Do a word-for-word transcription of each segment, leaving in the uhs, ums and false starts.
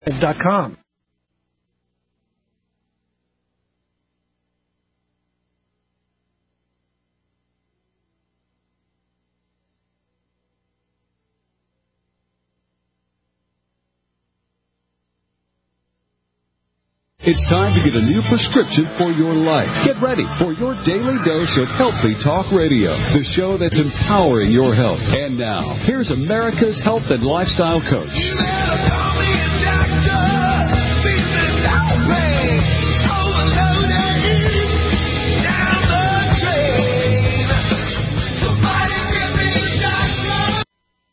dot com. It's time to get a new prescription for your life. Get ready for your daily dose of Healthy Talk Radio, the show that's empowering your health. And now, here's America's health and lifestyle coach. You better call me a doctor. Business outrage. Overloaded. Down the drain. Somebody give me a doctor.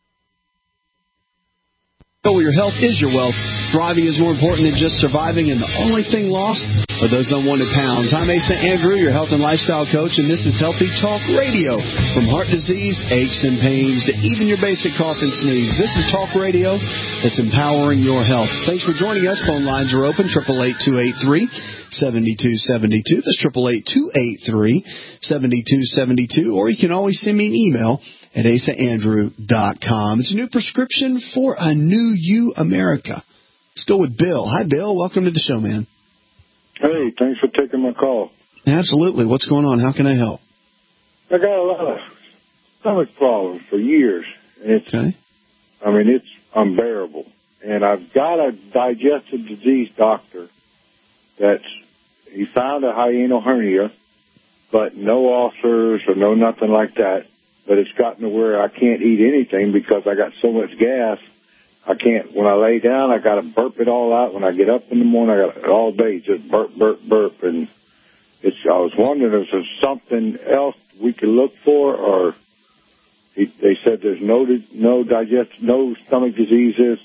So your health is your wealth. Thriving is more important than just surviving, and the only thing lost are those unwanted pounds. I'm Asa Andrew, your health and lifestyle coach, and this is Healthy Talk Radio. From heart disease, aches and pains, to even your basic cough and sneeze, this is Talk Radio that's empowering your health. Thanks for joining us. Phone lines are open, eight eight eight, two eight three, seven two seven two. That's eight eight eight, two eight three, seven two seven two. Or you can always send me an email at asa andrew dot com. It's a new prescription for a new you, America. Let's go with Bill. Hi, Bill. Welcome to the show, man. Hey, thanks for taking my call. Absolutely. What's going on? How can I help? I got a lot of stomach problems for years. And it's, okay. I mean, it's unbearable. And I've got a digestive disease doctor that's, he found a hiatal hernia, but no ulcers or no nothing like that. But it's gotten to where I can't eat anything because I got so much gas. I can't, when I lay down, I got to burp it all out. When I get up in the morning, I got it all day, just burp, burp, burp. And it's, I was wondering if there's something else we could look for, or he, they said there's no, no digest, no stomach diseases.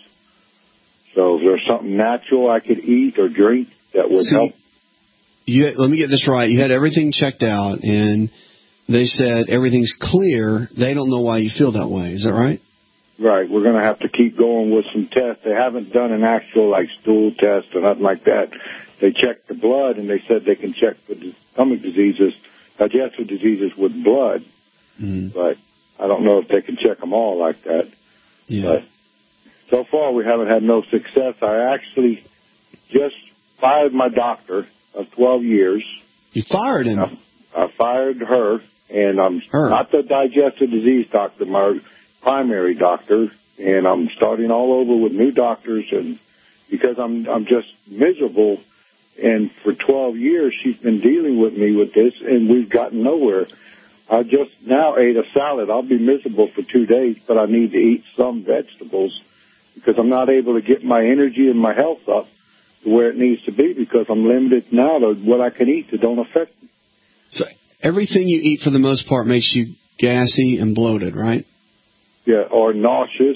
So is there something natural I could eat or drink that would See, help? You, let me get this right. You had everything checked out, and they said everything's clear. They don't know why you feel that way. Is that right? Right. We're going to have to keep going with some tests. They haven't done an actual, like, stool test or nothing like that. They checked the blood, and they said they can check for stomach diseases, digestive diseases with blood. Mm. But I don't know if they can check them all like that. Yeah. But so far, we haven't had no success. I actually just fired my doctor of twelve years. You fired him? I, I fired her, and I'm her. not the digestive disease doctor. My primary doctor, and I'm starting all over with new doctors, and because I'm I'm just miserable, and for twelve years she's been dealing with me with this, and we've gotten nowhere. I just now ate a salad. I'll be miserable for two days, but I need to eat some vegetables because I'm not able to get my energy and my health up to where it needs to be because I'm limited now to what I can eat that don't affect me. So everything you eat for the most part makes you gassy and bloated, right? Yeah, or nauseous,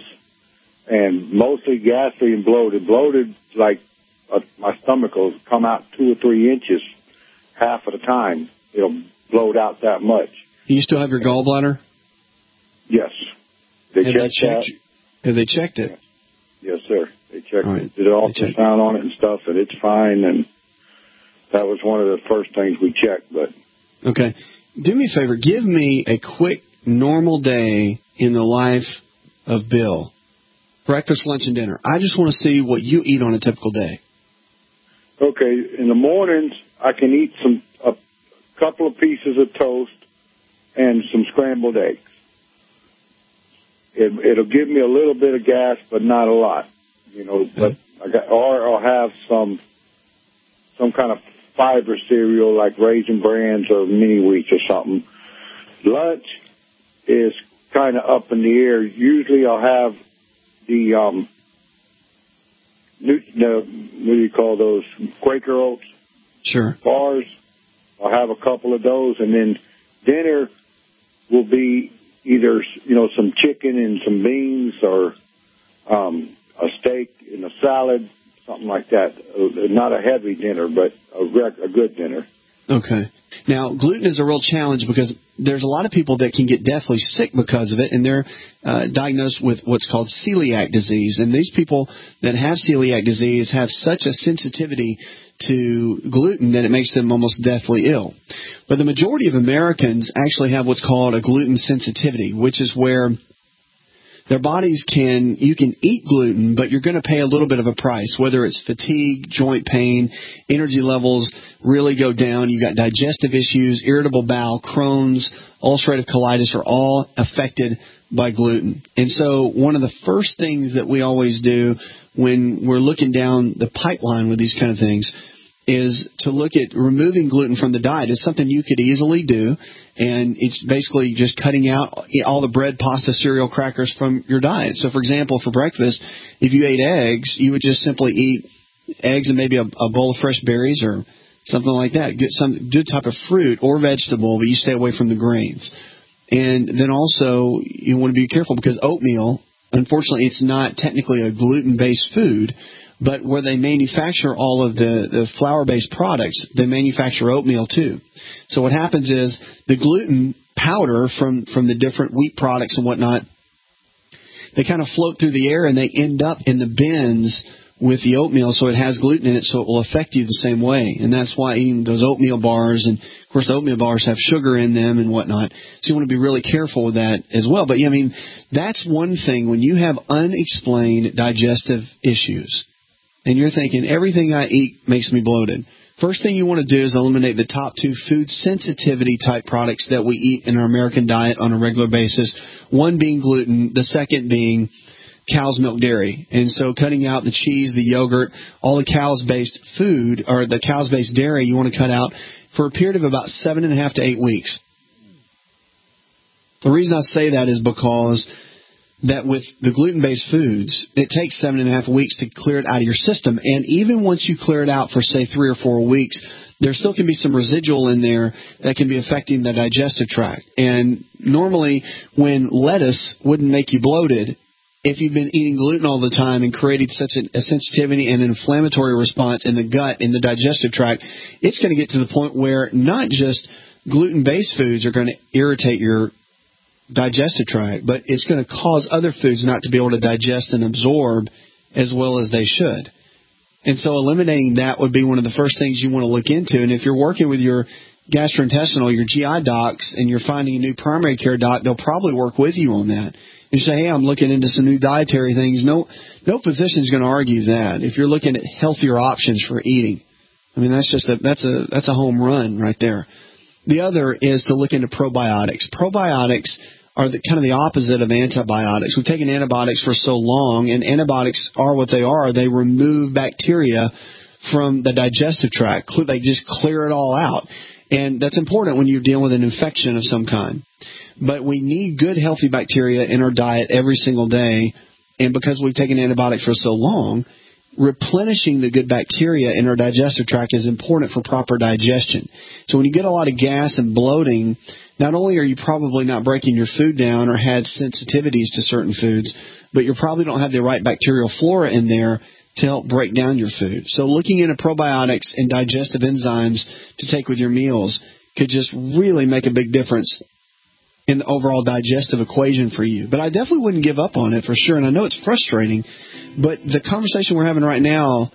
and mostly gassy and bloated. Bloated, like uh, my stomach will come out two or three inches half of the time. It'll bloat out that much. You still have your gallbladder? Yes. They have checked they checked, that. Have they checked it? Yes, sir. They checked right. it. Did an ultrasound on it and stuff, and it's fine, and that was one of the first things we checked. But okay. Do me a favor. Give me a quick, normal day in the life of Bill. Breakfast, lunch, and dinner. I just want to see what you eat on a typical day. Okay. In the mornings, I can eat some a couple of pieces of toast and some scrambled eggs. It, it'll give me a little bit of gas, but not a lot. You know, okay. but I got, or I'll have some some kind of fiber cereal like Raisin Brands or Mini Wheats or something. Lunch is kind of up in the air. Usually I'll have the, um, new, the, what do you call those, Quaker Oats? Sure. Bars. I'll have a couple of those, and then dinner will be either, you know, some chicken and some beans or um, a steak and a salad, something like that. Uh, not a heavy dinner, but a, rec- a good dinner. Okay. Now, gluten is a real challenge because there's a lot of people that can get deathly sick because of it, and they're uh, diagnosed with what's called celiac disease. And these people that have celiac disease have such a sensitivity to gluten that it makes them almost deathly ill. But the majority of Americans actually have what's called a gluten sensitivity, which is where their bodies can, you can eat gluten, but you're going to pay a little bit of a price, whether it's fatigue, joint pain, energy levels really go down. You got digestive issues, irritable bowel, Crohn's, ulcerative colitis are all affected by gluten. And so one of the first things that we always do when we're looking down the pipeline with these kind of things is to look at removing gluten from the diet. It's something you could easily do, and it's basically just cutting out all the bread, pasta, cereal, crackers from your diet. So, for example, for breakfast, if you ate eggs, you would just simply eat eggs and maybe a, a bowl of fresh berries or something like that. Get some good type of fruit or vegetable, but you stay away from the grains. And then also you want to be careful because oatmeal, unfortunately, it's not technically a gluten-based food, but where they manufacture all of the, the flour-based products, they manufacture oatmeal too. So what happens is the gluten powder from, from the different wheat products and whatnot, they kind of float through the air and they end up in the bins with the oatmeal, so it has gluten in it, so it will affect you the same way. And that's why eating those oatmeal bars, and of course the oatmeal bars have sugar in them and whatnot, so you want to be really careful with that as well. But, yeah, I mean, that's one thing. When you have unexplained digestive issues, and you're thinking, everything I eat makes me bloated, first thing you want to do is eliminate the top two food sensitivity type products that we eat in our American diet on a regular basis, one being gluten, the second being cow's milk dairy. And so cutting out the cheese, the yogurt, all the cows-based food, or the cows-based dairy you want to cut out for a period of about seven and a half to eight weeks. The reason I say that is because that with the gluten-based foods, it takes seven and a half weeks to clear it out of your system. And even once you clear it out for, say, three or four weeks, there still can be some residual in there that can be affecting the digestive tract. And normally when lettuce wouldn't make you bloated, if you've been eating gluten all the time and created such a sensitivity and inflammatory response in the gut, in the digestive tract, it's going to get to the point where not just gluten-based foods are going to irritate your digestive tract, but it's going to cause other foods not to be able to digest and absorb as well as they should. And so eliminating that would be one of the first things you want to look into. And if you're working with your gastrointestinal, your G I docs, and you're finding a new primary care doc, they'll probably work with you on that. And say, hey, I'm looking into some new dietary things. No, no physician is going to argue that. If you're looking at healthier options for eating, I mean, that's just a that's a that's a home run right there. The other is to look into probiotics. Probiotics are the, kind of the opposite of antibiotics. We've taken antibiotics for so long, and antibiotics are what they are. They remove bacteria from the digestive tract. They just clear it all out. And that's important when you're dealing with an infection of some kind. But we need good, healthy bacteria in our diet every single day. And because we've taken antibiotics for so long, replenishing the good bacteria in our digestive tract is important for proper digestion. So when you get a lot of gas and bloating, not only are you probably not breaking your food down or had sensitivities to certain foods, but you probably don't have the right bacterial flora in there to help break down your food. So looking into probiotics and digestive enzymes to take with your meals could just really make a big difference in the overall digestive equation for you. But I definitely wouldn't give up on it for sure. And I know it's frustrating, but the conversation we're having right now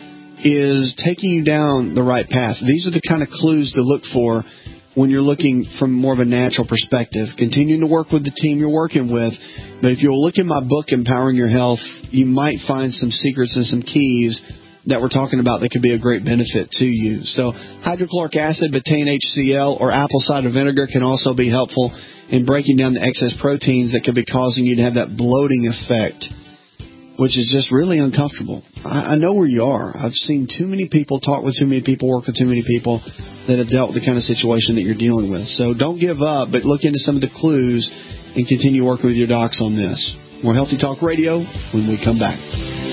is taking you down the right path. These are the kind of clues to look for when you're looking from more of a natural perspective. Continuing to work with the team you're working with. But if you'll look in my book, Empowering Your Health, you might find some secrets and some keys that we're talking about that could be a great benefit to you. So hydrochloric acid, betaine H C l, or apple cider vinegar can also be helpful in breaking down the excess proteins that could be causing you to have that bloating effect, which is just really uncomfortable. I, I know where you are. I've seen too many people, talk with too many people, work with too many people that have dealt with the kind of situation that you're dealing with. So don't give up, but look into some of the clues and continue working with your docs on this. More Healthy Talk Radio when we come back.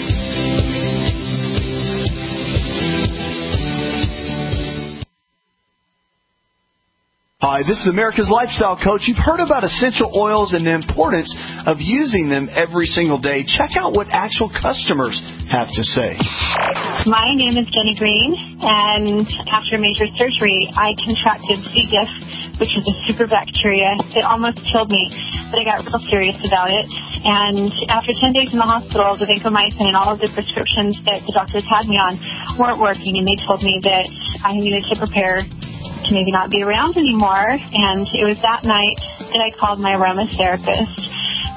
Hi, this is America's Lifestyle Coach. You've heard about essential oils and the importance of using them every single day. Check out what actual customers have to say. My name is Jenny Green, and after major surgery, I contracted C. diff, which is a super bacteria. It almost killed me, but I got real serious about it. And after ten days in the hospital, the vancomycin and all of the prescriptions that the doctors had me on weren't working, and they told me that I needed to prepare to maybe not be around anymore. And it was that night that I called my aromatherapist,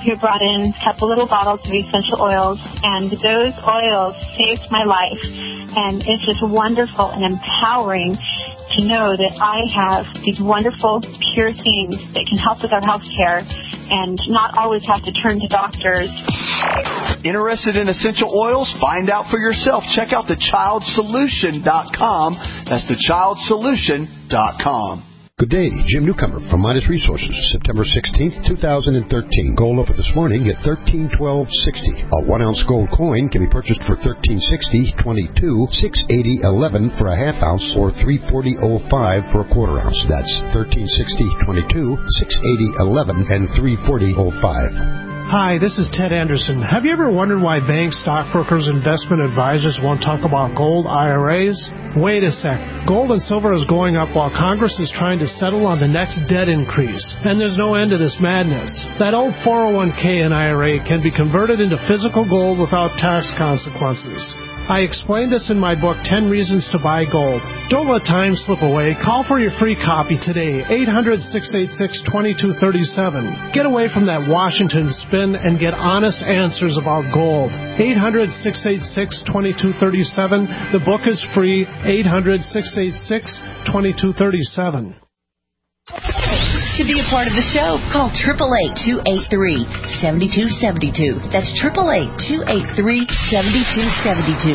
who brought in a couple little bottles of essential oils, and those oils saved my life. And it's just wonderful and empowering to know that I have these wonderful, pure things that can help with our health care and not always have to turn to doctors. Interested in essential oils? Find out for yourself. Check out the child solution dot com. That's the child solution dot com. Good day, Jim Newcomer from Midas Resources, September sixteenth, two thousand thirteen. Gold opened this morning at thirteen twelve sixty. A one-ounce gold coin can be purchased for thirteen sixty twenty-two, six eighty eleven for a half ounce, or three forty oh five for a quarter ounce. That's thirteen sixty twenty-two, six eighty eleven, and three forty oh five. Hi, this is Ted Anderson. Have you ever wondered why banks, stockbrokers, investment advisors won't talk about gold I R As? Wait a sec. Gold and silver is going up while Congress is trying to settle on the next debt increase. And there's no end to this madness. That old four oh one k and I R A can be converted into physical gold without tax consequences. I explained this in my book, ten Reasons to Buy Gold. Don't let time slip away. Call for your free copy today, eight hundred, six eight six, two two three seven. Get away from that Washington spin and get honest answers about gold. eight hundred, six eight six, two two three seven. The book is free, eight hundred, six eight six, two two three seven. To be a part of the show, call eight eight eight, two eight three, seven two seven two. That's eight eight eight, two eight three, seven two seven two.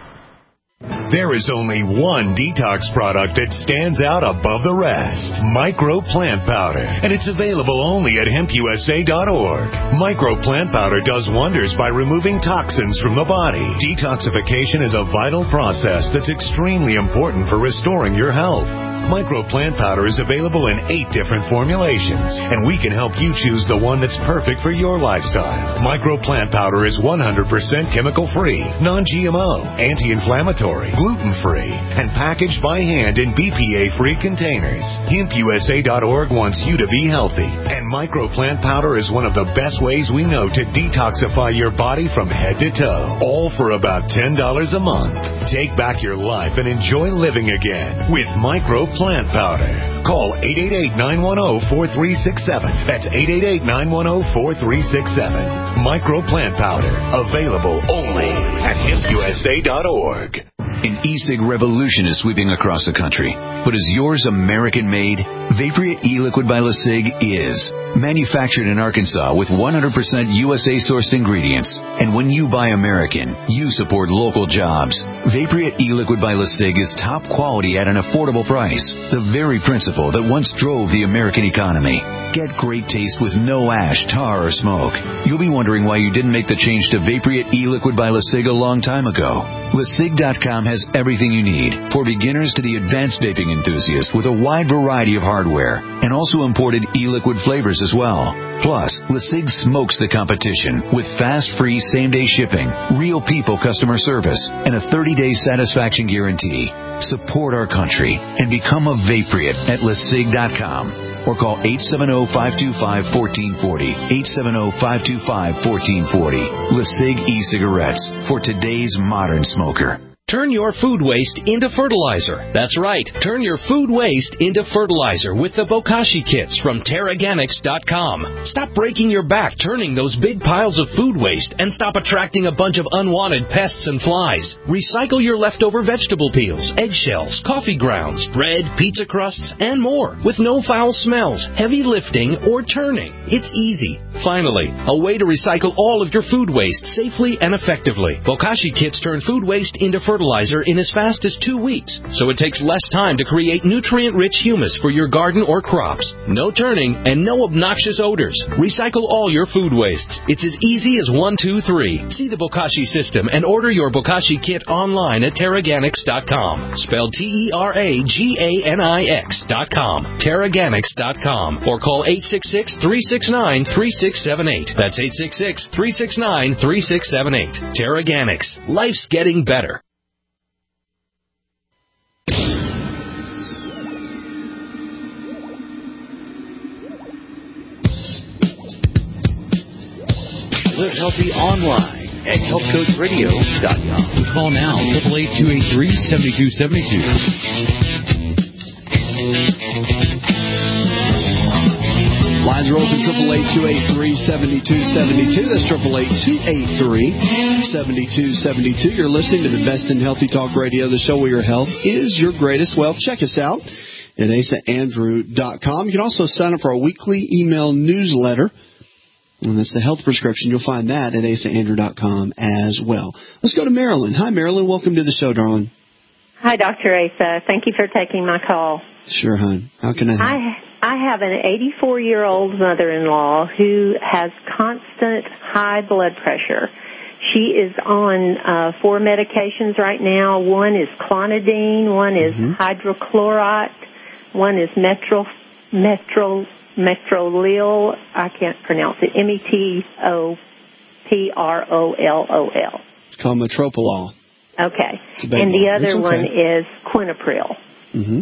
There is only one detox product that stands out above the rest. Micro Plant Powder. And it's available only at hemp u s a dot org. Micro Plant Powder does wonders by removing toxins from the body. Detoxification is a vital process that's extremely important for restoring your health. Micro Plant Powder is available in eight different formulations, and we can help you choose the one that's perfect for your lifestyle. Micro Plant Powder is one hundred percent chemical-free, non G M O, anti-inflammatory, gluten-free, and packaged by hand in B P A-free containers. hemp u s a dot org wants you to be healthy, and Micro Plant Powder is one of the best ways we know to detoxify your body from head to toe, all for about ten dollars a month. Take back your life and enjoy living again with Micro Plant Powder. Call eight eight eight, nine one zero, four three six seven. That's eight eight eight, nine one zero, four three six seven. Micro Plant Powder. Available only at hemp u s a dot org. An e-cig revolution is sweeping across the country. But is yours American-made? Vaporia e-liquid by LeSig is. Manufactured in Arkansas with one hundred percent U S A-sourced ingredients. And when you buy American, you support local jobs. Vaporia e-liquid by LeSig is top quality at an affordable price. The very principle that once drove the American economy. Get great taste with no ash, tar, or smoke. You'll be wondering why you didn't make the change to Vaporia e-liquid by LeSig a long time ago. LeSig dot com has everything you need, for beginners to the advanced vaping enthusiast, with a wide variety of hardware, and also imported e-liquid flavors as well. Plus, LeSig smokes the competition with fast, free, same-day shipping, real people customer service, and a thirty-day satisfaction guarantee. Support our country and become a Vapriot at LeSig dot com. Or call eight seven zero, five two five, one four four zero, eight seven zero, five two five, one four four zero. LeSig e-cigarettes for today's modern smoker. Turn your food waste into fertilizer. That's right. Turn your food waste into fertilizer with the Bokashi kits from Terraganics dot com. Stop breaking your back turning those big piles of food waste and stop attracting a bunch of unwanted pests and flies. Recycle your leftover vegetable peels, eggshells, coffee grounds, bread, pizza crusts, and more with no foul smells, heavy lifting, or turning. It's easy. Finally, a way to recycle all of your food waste safely and effectively. Bokashi kits turn food waste into fertilizer. fertilizer in as fast as two weeks, so it takes less time to create nutrient-rich humus for your garden or crops. No turning and no obnoxious odors. Recycle all your food wastes. It's as easy as one, two, three. See the Bokashi system and order your Bokashi kit online at Terraganics dot com. Spelled T E R A G A N I X dot com. Terraganics dot com. Or call eight six six, three six nine, three six seven eight. That's eight six six, three six nine, three six seven eight. Terraganics. Life's getting better. Live Healthy online at health coach radio dot com. Call now, eight eight eight, two eight three, seven two seven two. Lines are open, triple eight, two eight three, seven two seven two. That's triple eight, two eight three, seven two seven two. You're listening to the best in Healthy Talk Radio, the show where your health is your greatest wealth. Check us out at asa andrew dot com. You can also sign up for our weekly email newsletter, and that's the health prescription. You'll find that at asa andrew dot com as well. Let's go to Marilyn. Hi, Marilyn. Welcome to the show, darling. Hi, Doctor Asa. Thank you for taking my call. Sure, hon. How can I help? I I have an eighty-four-year-old mother-in-law who has constant high blood pressure. She is on uh, four medications right now. One is clonidine, one is mm-hmm. hydrochloride, one is metro, metro, metrolil. I can't pronounce it. M E T O P R O L O L. It's called metropolol. Okay. And the other okay. one is quinapril. Mm-hmm.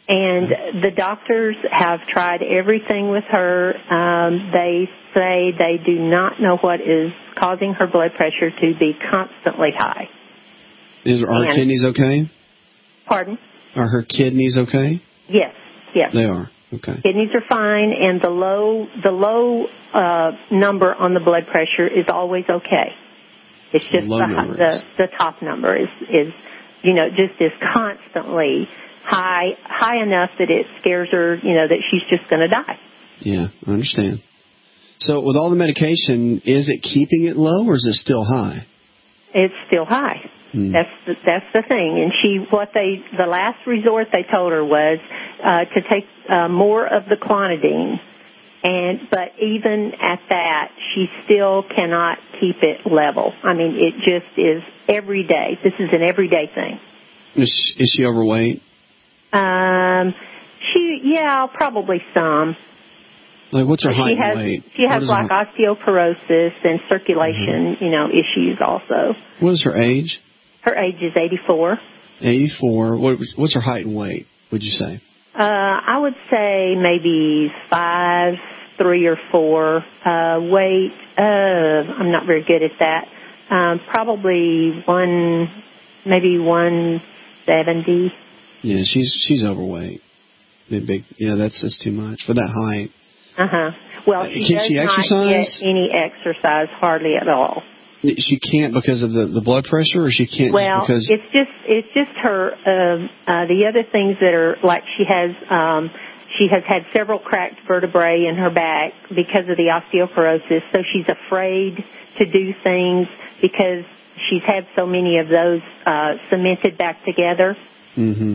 And the doctors have tried everything with her. Um, they say they do not know what is causing her blood pressure to be constantly high. Is are her kidneys okay? Pardon? Are her kidneys okay? Yes, yes. They are. Okay. Kidneys are fine, and the low the low uh, number on the blood pressure is always okay. It's just the, the, the the top number is is you know just is constantly high high enough that it scares her, you know, that she's just going to die. Yeah, I understand. So with all the medication, is it keeping it low or is it still high? It's still high. Hmm. That's the, that's the thing. And she, what they, the last resort they told her was uh, to take uh, more of the clonidine. And but even at that, she still cannot keep it level. I mean, it just is every day. This is an everyday thing. Is she, is she overweight? Um, she, yeah, probably some. Like, what's her height she has, and weight? She has like her... osteoporosis and circulation, mm-hmm. you know, issues also. What is her age? Her age is eighty-four. eighty-four. What, what's her height and weight, would you say? Uh, I would say maybe five, three or four. Uh, weight, uh, I'm not very good at that. Um, probably one, maybe one seventy. Yeah, she's she's overweight. Big, big, yeah, that's that's too much for that height. Uh huh. Well, she Can does she not exercise? get any exercise, hardly at all. She can't because of the, the blood pressure, or she can't well, just because... it's just it's just her. Um, uh, the other things that are like she has um, she has had several cracked vertebrae in her back because of the osteoporosis. So she's afraid to do things because she's had so many of those uh, cemented back together. Mm-hmm.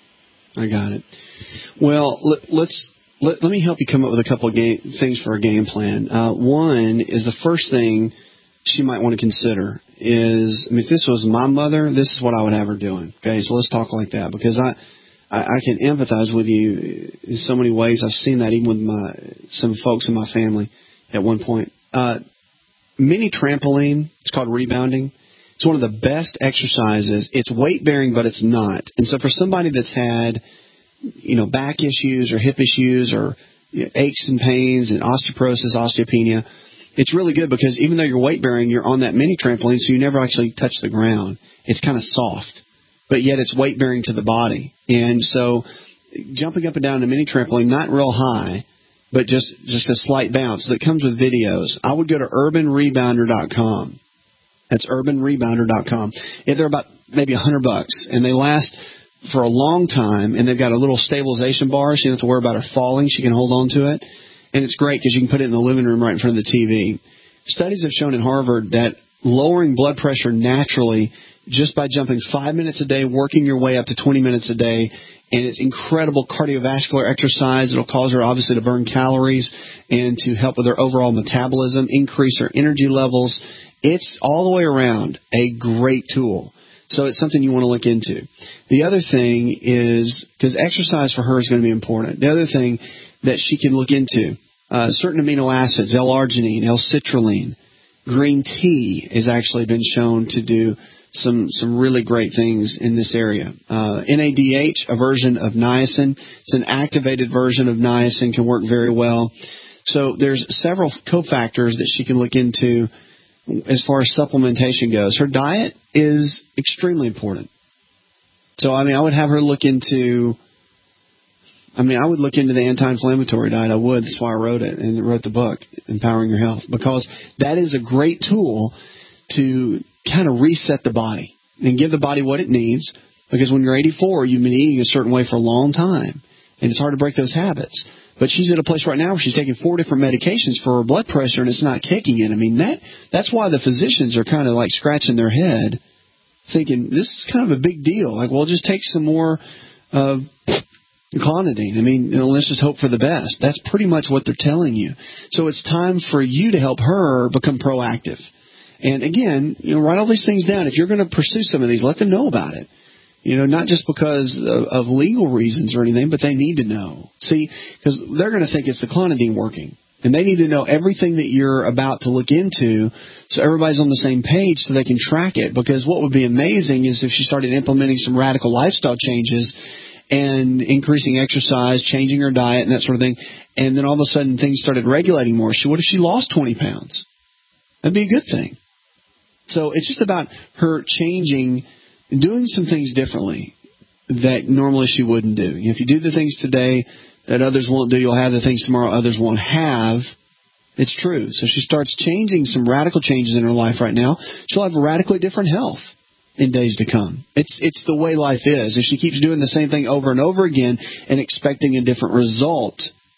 I got it. Well, let, let's let, let me help you come up with a couple of game, things for a game plan. Uh, one is the first thing she might want to consider is, I mean, if this was my mother, this is what I would have her doing. Okay, so let's talk like that because I, I, I can empathize with you in so many ways. I've seen that even with my some folks in my family at one point. Uh, mini trampoline, it's called rebounding. It's one of the best exercises. It's weight-bearing, but it's not. And so for somebody that's had, you know, back issues or hip issues or you know, aches and pains and osteoporosis, osteopenia, it's really good because even though you're weight-bearing, you're on that mini trampoline, so you never actually touch the ground. It's kind of soft, but yet it's weight-bearing to the body. And so jumping up and down a mini trampoline, not real high, but just, just a slight bounce. That comes with videos. I would go to urban rebounder dot com. That's urban rebounder dot com. They're about maybe a hundred bucks, and they last for a long time. And they've got a little stabilization bar, so you don't have to worry about her falling. She can hold on to it, and it's great because you can put it in the living room right in front of the T V. Studies have shown in Harvard that lowering blood pressure naturally just by jumping five minutes a day, working your way up to twenty minutes a day, and it's incredible cardiovascular exercise. It'll cause her obviously to burn calories and to help with her overall metabolism, increase her energy levels. It's all the way around a great tool. So it's something you want to look into. The other thing is, because exercise for her is going to be important, the other thing that she can look into, uh, certain amino acids, L-arginine, L-citrulline, green tea has actually been shown to do some some really great things in this area. Uh, N A D H, a version of niacin, it's an activated version of niacin, can work very well. So there's several cofactors that she can look into as far as supplementation goes. Her diet is extremely important. So, I mean, I would have her look into I mean, I would look into the anti-inflammatory diet. I would. That's why I wrote it and wrote the book, Empowering Your Health, because that is a great tool to kind of reset the body and give the body what it needs, because when you're eighty-four, you've been eating a certain way for a long time, and it's hard to break those habits. But she's at a place right now where she's taking four different medications for her blood pressure, and it's not kicking in. I mean, that that's why the physicians are kind of like scratching their head, thinking, this is kind of a big deal. Like, well, just take some more uh, clonidine. I mean, you know, let's just hope for the best. That's pretty much what they're telling you. So it's time for you to help her become proactive. And again, you know, write all these things down. If you're going to pursue some of these, let them know about it. You know, not just because of, of legal reasons or anything, but they need to know. See, because they're going to think it's the clonidine working. And they need to know everything that you're about to look into so everybody's on the same page so they can track it. Because what would be amazing is if she started implementing some radical lifestyle changes and increasing exercise, changing her diet and that sort of thing, and then all of a sudden things started regulating more. She, what if she lost twenty pounds? That'd be a good thing. So it's just about her changing, doing some things differently that normally she wouldn't do. If you do the things today that others won't do, you'll have the things tomorrow others won't have. It's true. So she starts changing some radical changes in her life right now. She'll have radically different health in days to come. It's it's the way life is. If she keeps doing the same thing over and over again and expecting a different result,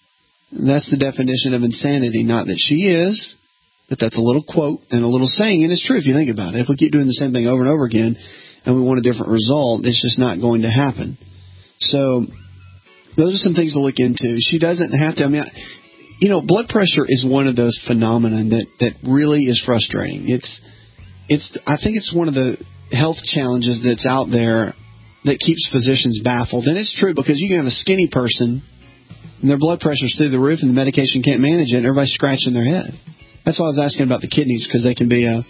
that's the definition of insanity. Not that she is, but that's a little quote and a little saying, and it's true if you think about it. If we keep doing the same thing over and over again and we want a different result, it's just not going to happen. So those are some things to look into. She doesn't have to, I mean, you know, blood pressure is one of those phenomena that, that really is frustrating. It's, it's, I think it's one of the health challenges that's out there that keeps physicians baffled. And it's true, because you can have a skinny person and their blood pressure's through the roof and the medication can't manage it, and everybody's scratching their head. That's why I was asking about the kidneys, because they can be a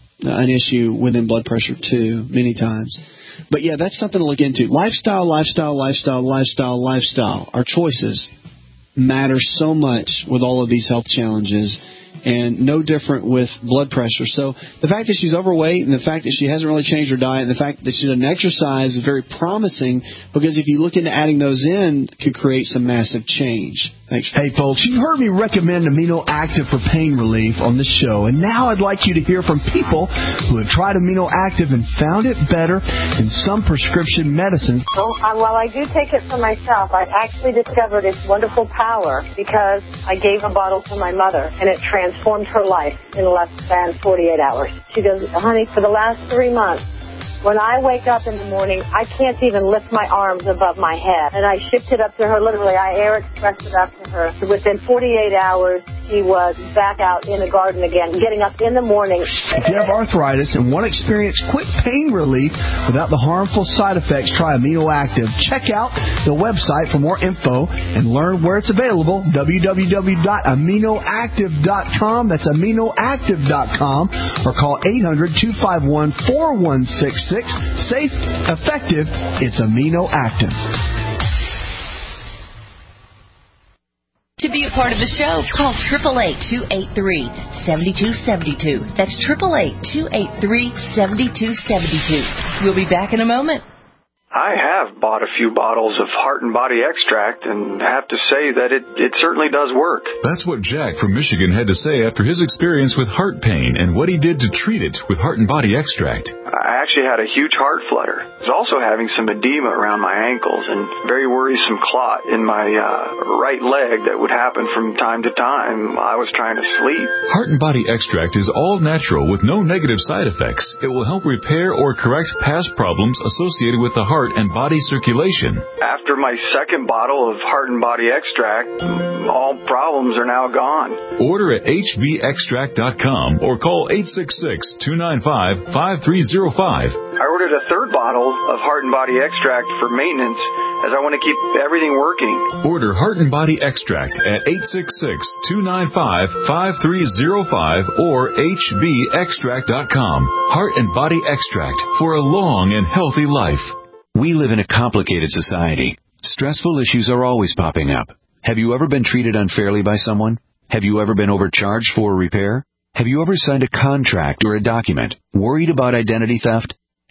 an issue within blood pressure too, many times. But yeah, that's something to look into. Lifestyle, lifestyle, lifestyle, lifestyle, lifestyle. Our choices matter so much with all of these health challenges, and no different with blood pressure. So the fact that she's overweight and the fact that she hasn't really changed her diet and the fact that she doesn't exercise is very promising, because if you look into adding those in, it could create some massive change. Thanks. Hey, folks, you've heard me recommend Amino Active for pain relief on this show, and now I'd like you to hear from people who have tried Amino Active and found it better than some prescription medicines. Well, uh, while I do take it for myself, I actually discovered its wonderful power because I gave a bottle to my mother, and it transformed her life in less than forty-eight hours. She goes, honey, for the last three months, when I wake up in the morning, I can't even lift my arms above my head. And I shipped it up to her, literally, I air expressed it up to her. So within forty-eight hours, she was back out in the garden again, getting up in the morning. If you have arthritis and want to experience quick pain relief without the harmful side effects, try Amino Active. Check out the website for more info and learn where it's available, w w w dot amino active dot com. That's amino active dot com, or call eight hundred, two five one, four one six six. Safe, effective, it's Amino Active. To be a part of the show, call eight eight eight, two eight three, seven two seven two. That's eight eight eight, two eight three, seven two seven two. We'll be back in a moment. I have bought a few bottles of Heart and Body Extract and have to say that it, it certainly does work. That's what Jack from Michigan had to say after his experience with heart pain and what he did to treat it with Heart and Body Extract. I actually had a huge heart flutter. I was also having some edema around my ankles and very worrisome clot in my uh, right leg that would happen from time to time while I was trying to sleep. Heart and Body Extract is all natural with no negative side effects. It will help repair or correct past problems associated with the heart and body circulation. After my second bottle of Heart and Body Extract, all problems are now gone. Order at h b extract dot com or call eight six six, two nine five, five three zero five. I ordered a third bottle of Heart and Body Extract for maintenance, as I want to keep everything working. Order Heart and Body Extract at eight six six, two nine five, five three zero five or h b extract dot com. Heart and Body Extract for a long and healthy life. We live in a complicated society. Stressful issues are always popping up. Have you ever been treated unfairly by someone? Have you ever been overcharged for a repair? Have you ever signed a contract or a document worried about identity theft?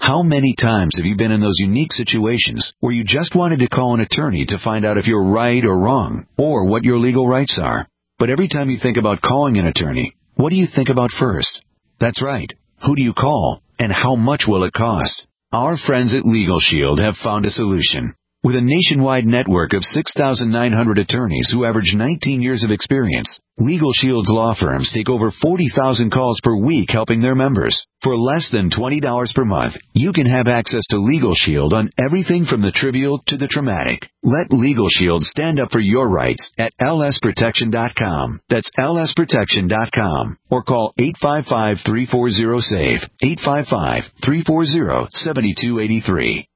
How many times have you been in those unique situations where you just wanted to call an attorney to find out if you're right or wrong, or what your legal rights are? But every time you think about calling an attorney, what do you think about first? That's right. Who do you call, and how much will it cost? Our friends at Legal Shield have found a solution. With a nationwide network of six thousand nine hundred attorneys who average nineteen years of experience, Legal Shield's law firms take over forty thousand calls per week helping their members. For less than twenty dollars per month, you can have access to Legal Shield on everything from the trivial to the traumatic. Let Legal Shield stand up for your rights at L S protection dot com. That's L S protection dot com. Or call eight five five, three four zero, S A V E, eight five five, three four zero, seven two eight three.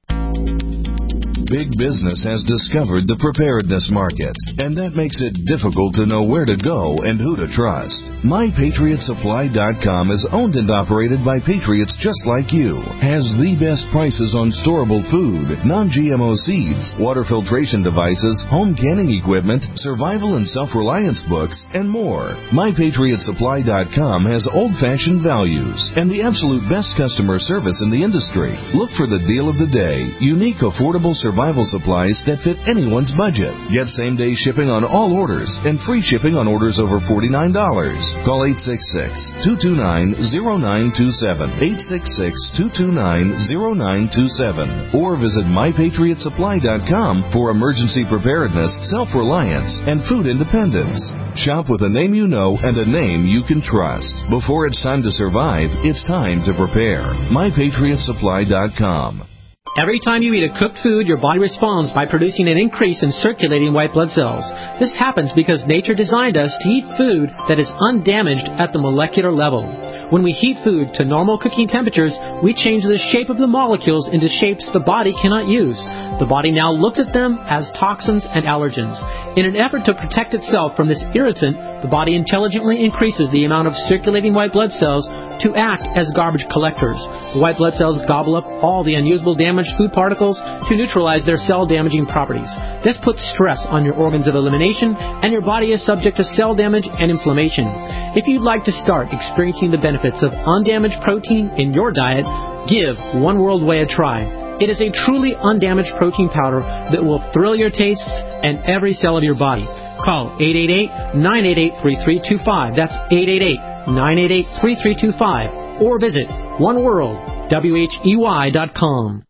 Big business has discovered the preparedness market, and that makes it difficult to know where to go and who to trust. My Patriot Supply dot com is owned and operated by patriots just like you, has the best prices on storable food, non-G M O seeds, water filtration devices, home canning equipment, survival and self-reliance books, and more. My Patriot Supply dot com has old-fashioned values and the absolute best customer service in the industry. Look for the deal of the day, unique, affordable survival Survival supplies that fit anyone's budget. Get same-day shipping on all orders and free shipping on orders over forty-nine dollars. Call eight six six, two two nine, zero nine two seven, eight six six, two two nine, zero nine two seven, or visit My Patriot Supply dot com for emergency preparedness, self-reliance, and food independence. Shop with a name you know and a name you can trust. Before it's time to survive, it's time to prepare. My Patriot Supply dot com. Every time you eat a cooked food, your body responds by producing an increase in circulating white blood cells. This happens because nature designed us to eat food that is undamaged at the molecular level. When we heat food to normal cooking temperatures, we change the shape of the molecules into shapes the body cannot use. The body now looks at them as toxins and allergens. In an effort to protect itself from this irritant, the body intelligently increases the amount of circulating white blood cells to act as garbage collectors. The white blood cells gobble up all the unusable damaged food particles to neutralize their cell-damaging properties. This puts stress on your organs of elimination, and your body is subject to cell damage and inflammation. If you'd like to start experiencing the benefits of undamaged protein in your diet, give One World Whey a try. It is a truly undamaged protein powder that will thrill your tastes and every cell of your body. Call eight eight eight, nine eight eight, three three two five. That's eight eight eight, nine eight eight, three three two five. Or visit one world whey dot com.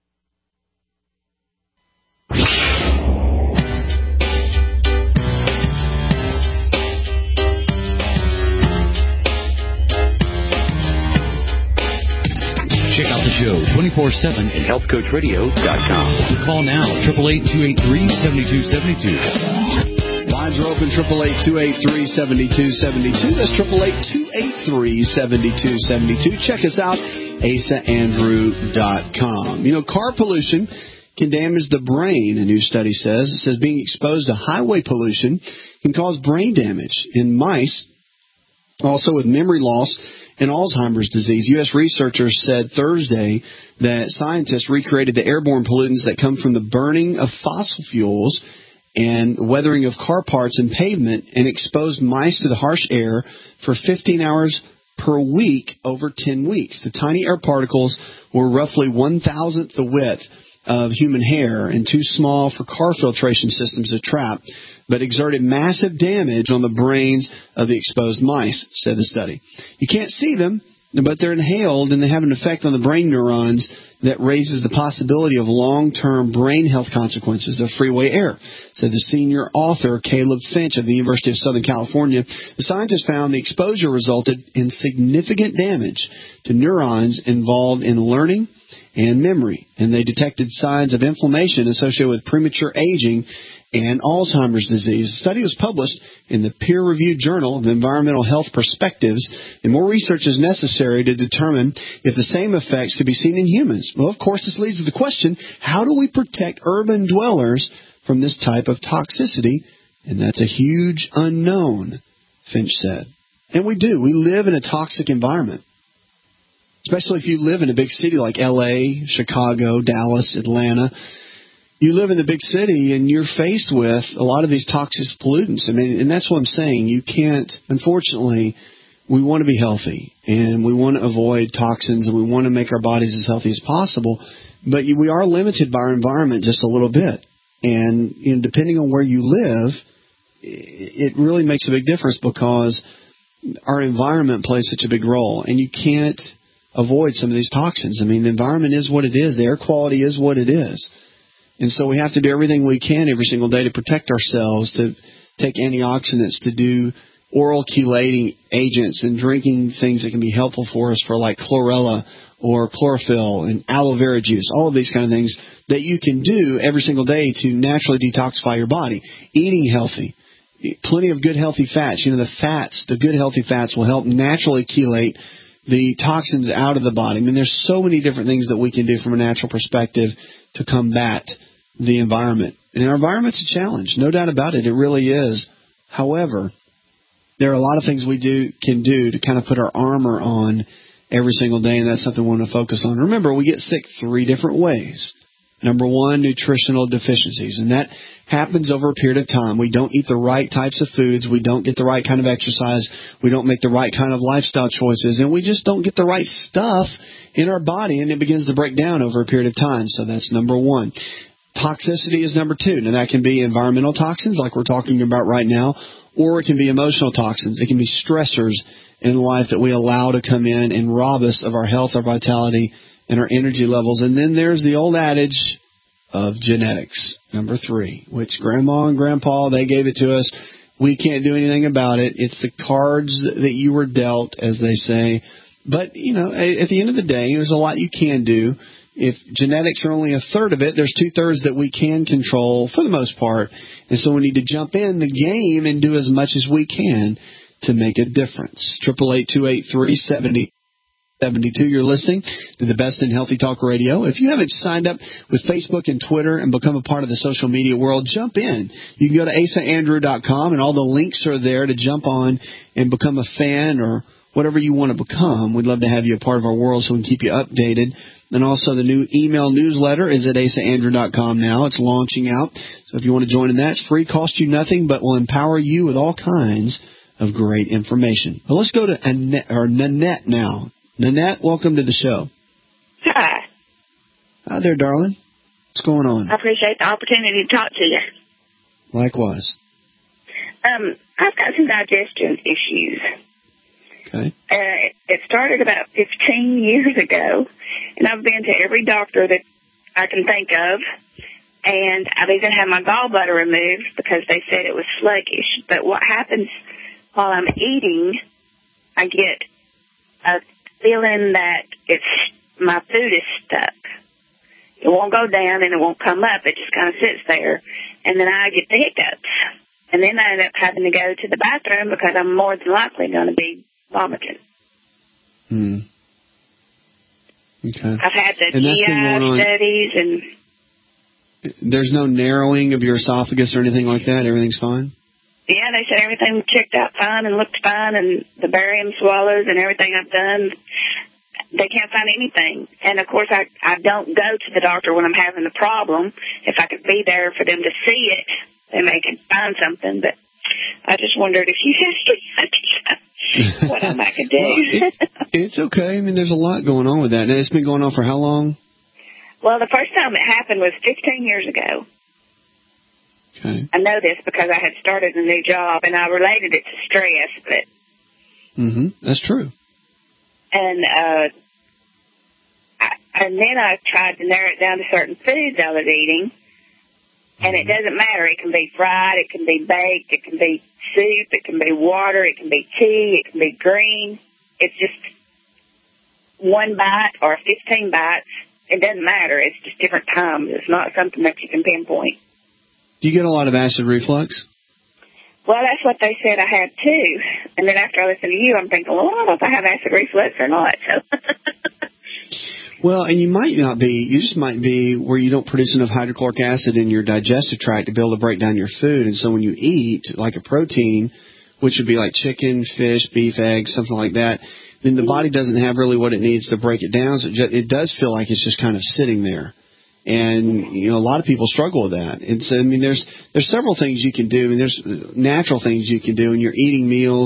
Check out the show twenty-four seven at health coach radio dot com. Call now, eight eight eight, two eight three, seven two seven two. Lines are open, eight eight eight, two eight three, seven two seven two. That's eight eight eight, two eight three, seven two seven two. Check us out, asa andrew dot com. You know, car pollution can damage the brain, a new study says. It says being exposed to highway pollution can cause brain damage in mice, also with memory loss and Alzheimer's disease. U S researchers said Thursday that scientists recreated the airborne pollutants that come from the burning of fossil fuels and weathering of car parts and pavement and exposed mice to the harsh air for fifteen hours per week over ten weeks. The tiny air particles were roughly one thousandth the width of human hair and too small for car filtration systems to trap, but exerted massive damage on the brains of the exposed mice, said the study. You can't see them, but they're inhaled, and they have an effect on the brain neurons that raises the possibility of long-term brain health consequences of freeway air, said the senior author Caleb Finch of the University of Southern California. The scientists found the exposure resulted in significant damage to neurons involved in learning and memory, and they detected signs of inflammation associated with premature aging and Alzheimer's disease. The study was published in the peer-reviewed Journal of Environmental Health Perspectives, and more research is necessary to determine if the same effects could be seen in humans. Well, of course, this leads to the question, how do we protect urban dwellers from this type of toxicity? And that's a huge unknown, Finch said. And we do. We live in a toxic environment, especially if you live in a big city like L A, Chicago, Dallas, Atlanta. You live in the big city, and you're faced with a lot of these toxic pollutants. I mean, and that's what I'm saying. You can't, unfortunately, we want to be healthy, and we want to avoid toxins, and we want to make our bodies as healthy as possible. But we are limited by our environment just a little bit. And you know, depending on where you live, it really makes a big difference because our environment plays such a big role. And you can't avoid some of these toxins. I mean, the environment is what it is. The air quality is what it is. And so we have to do everything we can every single day to protect ourselves, to take antioxidants, to do oral chelating agents and drinking things that can be helpful for us for like chlorella or chlorophyll and aloe vera juice, all of these kind of things that you can do every single day to naturally detoxify your body. Eating healthy, plenty of good healthy fats. You know, the fats, the good healthy fats will help naturally chelate the toxins out of the body. I mean, there's so many different things that we can do from a natural perspective to combat the environment. And our environment's a challenge, no doubt about it. It really is. However, there are a lot of things we do can do to kind of put our armor on every single day, and that's something we want to focus on. Remember, we get sick three different ways. Number one, nutritional deficiencies, and that happens over a period of time. We don't eat the right types of foods. We don't get the right kind of exercise. We don't make the right kind of lifestyle choices, and we just don't get the right stuff in our body, and it begins to break down over a period of time. So that's number one. Toxicity is number two. Now, that can be environmental toxins like we're talking about right now, or it can be emotional toxins. It can be stressors in life that we allow to come in and rob us of our health, our vitality, and our energy levels. And then there's the old adage of genetics, number three, which Grandma and Grandpa, they gave it to us. We can't do anything about it. It's the cards that you were dealt, as they say. But, you know, at the end of the day, there's a lot you can do. If genetics are only a third of it, there's two-thirds that we can control for the most part. And so we need to jump in the game and do as much as we can to make a difference. eight eight eight, two eight three, seven zero seven two. You're listening to the Best in Healthy Talk Radio. If you haven't signed up with Facebook and Twitter and become a part of the social media world, jump in. You can go to asa andrew dot com, and all the links are there to jump on and become a fan or whatever you want to become. We'd love to have you a part of our world so we can keep you updated. And also the new email newsletter is at asa andrew dot com now. It's launching out. So if you want to join in that, it's free, cost you nothing, but will empower you with all kinds of great information. But let's go to Annette, or Nanette now. Nanette, welcome to the show. Hi. Hi there, darling. What's going on? I appreciate the opportunity to talk to you. Likewise. Um, I've got some digestion issues. Okay. Uh, it started about fifteen years ago, and I've been to every doctor that I can think of, and I've even had my gallbladder removed because they said it was sluggish. But what happens while I'm eating, I get a feeling that it's my food is stuck. It won't go down and it won't come up. It just kind of sits there, and then I get the hiccups. And then I end up having to go to the bathroom because I'm more than likely going to be vomiting. Hmm. Okay. I've had the and G I studies, and there's no narrowing of your esophagus or anything like that? Everything's fine? Yeah, they said everything checked out fine and looked fine, and the barium swallows and everything I've done, they can't find anything. And, of course, I, I don't go to the doctor when I'm having the problem. If I could be there for them to see it, then they could find something. But I just wondered if you had what I could do. Well, it, it's okay. I mean, there's a lot going on with that. Now, it's been going on for how long? Well, the first time it happened was fifteen years ago. Okay. I know this because I had started a new job, and I related it to stress. But mm-hmm. That's true. And uh, I, and then I tried to narrow it down to certain foods I was eating, and it doesn't matter. It can be fried, it can be baked, it can be soup, it can be water, it can be tea, it can be green. It's just one bite or fifteen bites. It doesn't matter. It's just different times. It's not something that you can pinpoint. Do you get a lot of acid reflux? Well, that's what they said I had, too. And then after I listened to you, I'm thinking, well, I don't know if I have acid reflux or not. So. Well, and you might not be. You just might be where you don't produce enough hydrochloric acid in your digestive tract to be able to break down your food. And so when you eat, like a protein, which would be like chicken, fish, beef, eggs, something like that, then the body doesn't have really what it needs to break it down. So it does feel like it's just kind of sitting there. And, you know, a lot of people struggle with that. And so, I mean, there's there's several things you can do. I mean, there's natural things you can do when you're eating meals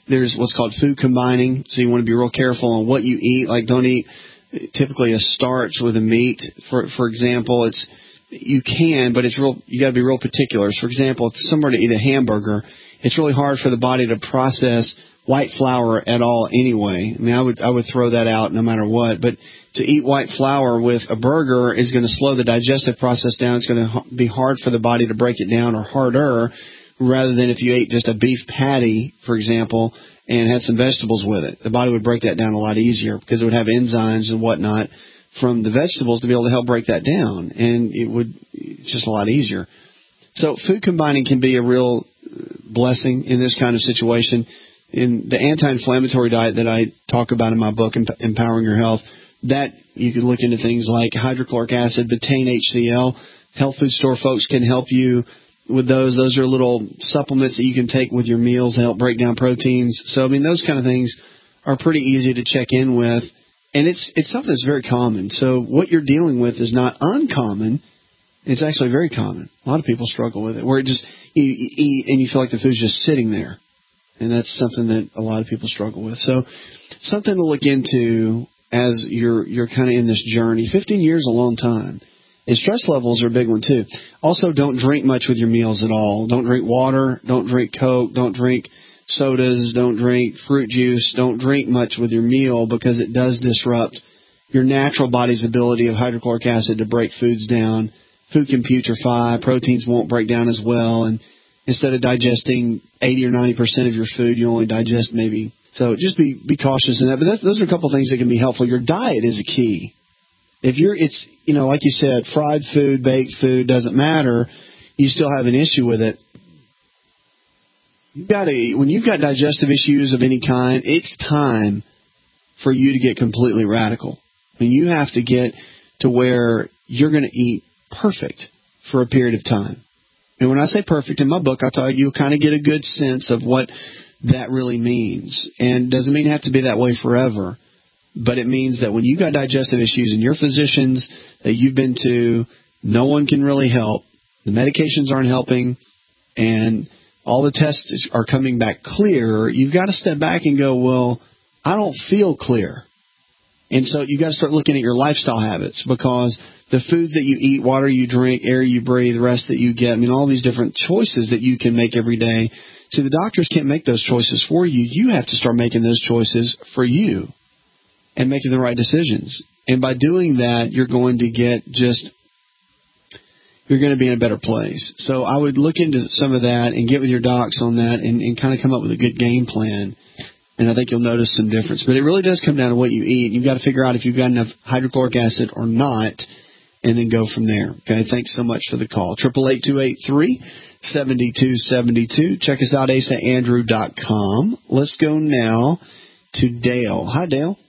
there's what's called food combining, so you want to be real careful on what you eat. Like, don't eat typically a starch with a meat. For for example, it's you can, but it's real. You got to be real particular. So for example, if somebody to eat a hamburger, it's really hard for the body to process white flour at all anyway. I mean, I would I would throw that out no matter what. But to eat white flour with a burger is going to slow the digestive process down. It's going to be hard for the body to break it down, or harder, rather than if you ate just a beef patty, for example, and had some vegetables with it. The body would break that down a lot easier because it would have enzymes and whatnot from the vegetables to be able to help break that down, and it would it's just a lot easier. So food combining can be a real blessing in this kind of situation. In the anti-inflammatory diet that I talk about in my book, Empowering Your Health, that you could look into things like hydrochloric acid, betaine H C L. Health food store folks can help you with those. Those are little supplements that you can take with your meals to help break down proteins. So, I mean, those kind of things are pretty easy to check in with. And it's it's something that's very common. So what you're dealing with is not uncommon. It's actually very common. A lot of people struggle with it, where it just you, you eat and you feel like the food's just sitting there. And that's something that a lot of people struggle with. So something to look into as you're you're kind of in this journey. fifteen years is a long time. And stress levels are a big one, too. Also, don't drink much with your meals at all. Don't drink water. Don't drink Coke. Don't drink sodas. Don't drink fruit juice. Don't drink much with your meal, because it does disrupt your natural body's ability of hydrochloric acid to break foods down. Food can putrefy. Proteins won't break down as well. And instead of digesting eighty or ninety percent of your food, you only digest maybe. So just be, be cautious in that. But that's, those are a couple of things that can be helpful. Your diet is a key. If you're, it's, you know, like you said, fried food, baked food, doesn't matter. You still have an issue with it. You've got to, when you've got digestive issues of any kind, it's time for you to get completely radical. I mean, you have to get to where you're going to eat perfect for a period of time. And when I say perfect, in my book, I tell you, you'll kind of get a good sense of what that really means. And it doesn't mean it have to be that way forever. But it means that when you've got digestive issues and your physicians that you've been to, no one can really help. The medications aren't helping, and all the tests are coming back clear. You've got to step back and go, well, I don't feel clear. And so you've got to start looking at your lifestyle habits, because the foods that you eat, water you drink, air you breathe, the rest that you get, I mean, all these different choices that you can make every day. See, the doctors can't make those choices for you. You have to start making those choices for you and making the right decisions. And by doing that, you're going to get just, you're going to be in a better place. So I would look into some of that and get with your docs on that, and, and kind of come up with a good game plan. And I think you'll notice some difference. But it really does come down to what you eat. You've got to figure out if you've got enough hydrochloric acid or not, and then go from there. Okay, thanks so much for the call. eight eight eight, two eight three, seven two seven two. Check us out, asa andrew dot com. Let's go now to Dale. Hi, Dale.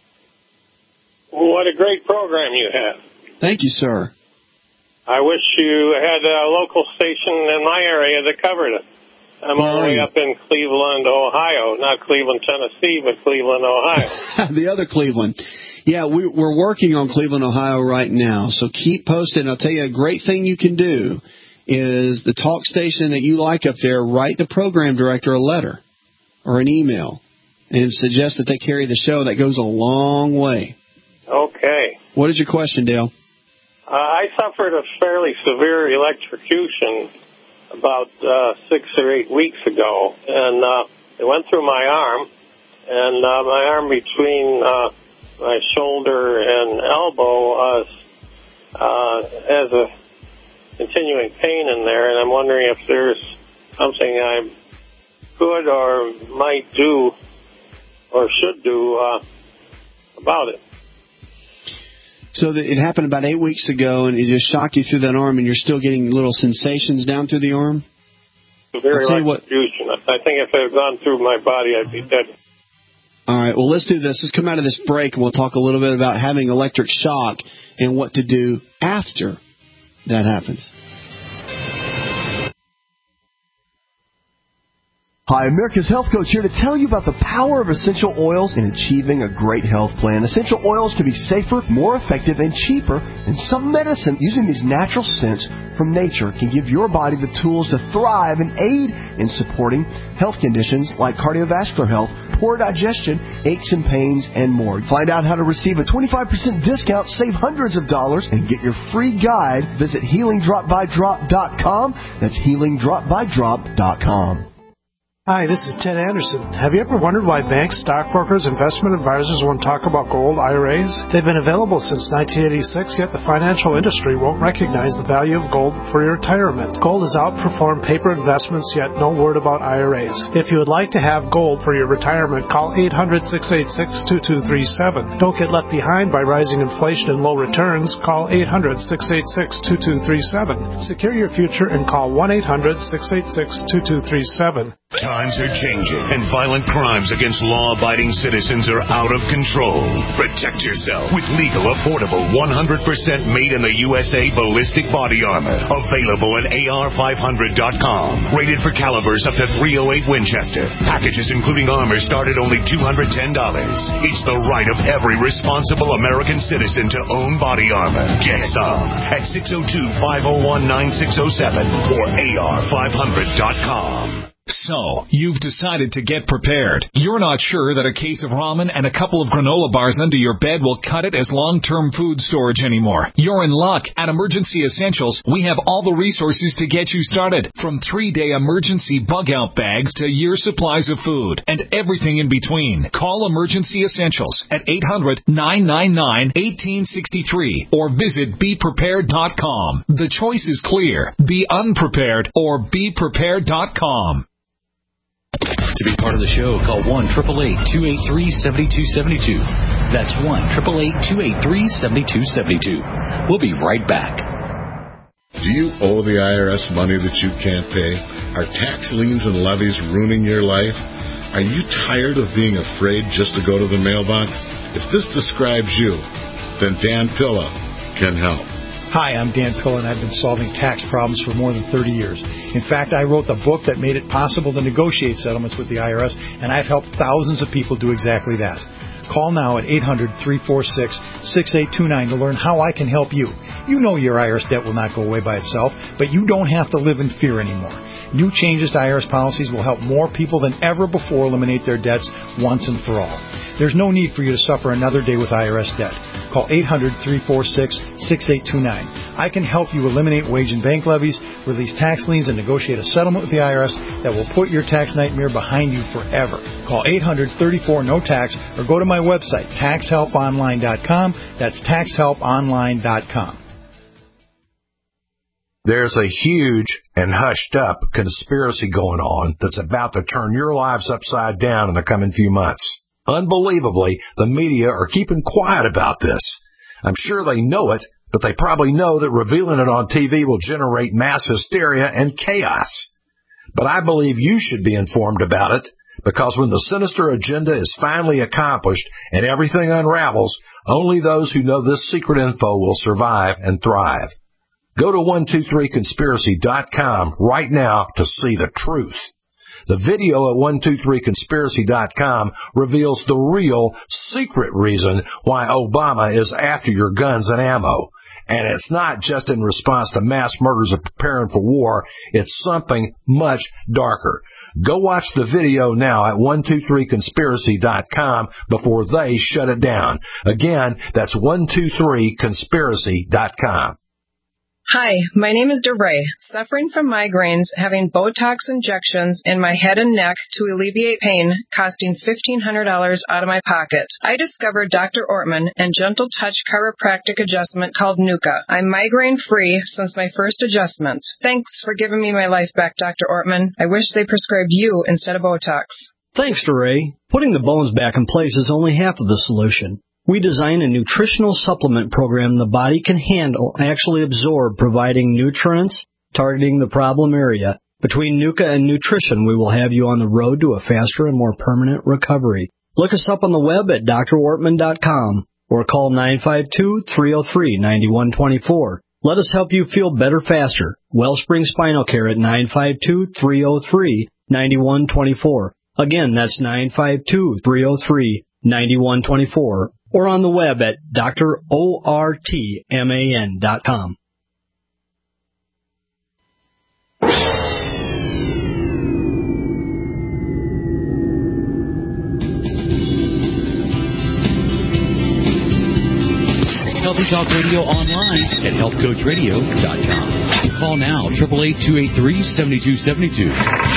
What a great program you have. Thank you, sir. I wish you had a local station in my area that covered it. I'm all the way up in Cleveland, Ohio. Not Cleveland, Tennessee, but Cleveland, Ohio. The other Cleveland. Yeah, we, we're working on Cleveland, Ohio right now, so keep posted. And I'll tell you, a great thing you can do is the talk station that you like up there, write the program director a letter or an email and suggest that they carry the show. That goes a long way. Okay. What is your question, Dale? Uh, I suffered a fairly severe electrocution about uh, six or eight weeks ago, and uh, it went through my arm, and uh, my arm between uh, my shoulder and elbow uh, uh, has a continuing pain in there, and I'm wondering if there's something I could or might do or should do uh, about it. So that it happened about eight weeks ago, and it just shocked you through that arm, and you're still getting little sensations down through the arm? Severe electrocution. I think if it had gone through my body, I'd be dead. All right, well, let's do this. Let's come out of this break, and we'll talk a little bit about having electric shock and what to do after that happens. Hi, America's Health Coach here to tell you about the power of essential oils in achieving a great health plan. Essential oils can be safer, more effective, and cheaper than some medicine. Using these natural scents from nature can give your body the tools to thrive and aid in supporting health conditions like cardiovascular health, poor digestion, aches and pains, and more. Find out how to receive a twenty-five percent discount, save hundreds of dollars, and get your free guide. Visit healing drop by drop dot com. That's healing drop by drop dot com. Hi, this is Ted Anderson. Have you ever wondered why banks, stockbrokers, investment advisors won't talk about gold I R As? They've been available since nineteen eighty-six, yet the financial industry won't recognize the value of gold for your retirement. Gold has outperformed paper investments, yet no word about I R As. If you would like to have gold for your retirement, call eight hundred, six eight six, two two three seven. Don't get left behind by rising inflation and low returns. Call eight hundred, six eight six, two two three seven. Secure your future and call one eight hundred, six eight six, two two three seven. Times are changing, and violent crimes against law-abiding citizens are out of control. Protect yourself with legal, affordable, one hundred percent made in the U S A ballistic body armor. Available at A R five hundred dot com. Rated for calibers up to three oh eight Winchester. Packages including armor start at only two hundred ten dollars. It's the right of every responsible American citizen to own body armor. Get some at six oh two, five oh one, nine six oh seven or A R five hundred dot com. So, you've decided to get prepared. You're not sure that a case of ramen and a couple of granola bars under your bed will cut it as long-term food storage anymore. You're in luck. At Emergency Essentials, we have all the resources to get you started. From three-day emergency bug-out bags to year supplies of food and everything in between. Call Emergency Essentials at eight hundred, nine nine nine, one eight six three or visit be prepared dot com. The choice is clear. Be unprepared or be prepared dot com. To be part of the show, call one eight eight eight, two eight three, seven two seven two. That's one eight eight eight, two eight three, seven two seven two. We'll be right back. Do you owe the I R S money that you can't pay? Are tax liens and levies ruining your life? Are you tired of being afraid just to go to the mailbox? If this describes you, then Dan Pilla can help. Hi, I'm Dan Pilla, and I've been solving tax problems for more than thirty years. In fact, I wrote the book that made it possible to negotiate settlements with the I R S, and I've helped thousands of people do exactly that. Call now at eight hundred, three four six, six eight two nine to learn how I can help you. You know your I R S debt will not go away by itself, but you don't have to live in fear anymore. New changes to I R S policies will help more people than ever before eliminate their debts once and for all. There's no need for you to suffer another day with I R S debt. Call eight hundred, three four six, six eight two nine. I can help you eliminate wage and bank levies, release tax liens, and negotiate a settlement with the I R S that will put your tax nightmare behind you forever. Call eight hundred, thirty-four, no tax or go to my website, tax help online dot com. That's tax help online dot com. There's a huge and hushed-up conspiracy going on that's about to turn your lives upside down in the coming few months. Unbelievably, the media are keeping quiet about this. I'm sure they know it, but they probably know that revealing it on T V will generate mass hysteria and chaos. But I believe you should be informed about it, because when the sinister agenda is finally accomplished and everything unravels, only those who know this secret info will survive and thrive. Go to one two three conspiracy dot com right now to see the truth. The video at one two three conspiracy dot com reveals the real, secret reason why Obama is after your guns and ammo. And it's not just in response to mass murders of preparing for war. It's something much darker. Go watch the video now at one two three conspiracy dot com before they shut it down. Again, that's one two three conspiracy dot com. Hi, my name is DeRay, suffering from migraines, having Botox injections in my head and neck to alleviate pain, costing fifteen hundred dollars out of my pocket. I discovered Doctor Ortman and Gentle Touch chiropractic adjustment called Nuka. I'm migraine-free since my first adjustment. Thanks for giving me my life back, Doctor Ortman. I wish they prescribed you instead of Botox. Thanks, DeRay. Putting the bones back in place is only half of the solution. We design a nutritional supplement program the body can handle, actually absorb, providing nutrients, targeting the problem area. Between Nuka and nutrition, we will have you on the road to a faster and more permanent recovery. Look us up on the web at D R ortman dot com or call nine five two, three oh three, nine one two four. Let us help you feel better faster. Wellspring Spinal Care at nine five two, three oh three, nine one two four. Again, that's nine five two, three oh three, nine one two four. Or on the web at D R O R T M A N dot com. Healthy Talk Radio online at health coach radio dot com. Call now, eight eight eight, two eight three, seven two seven two.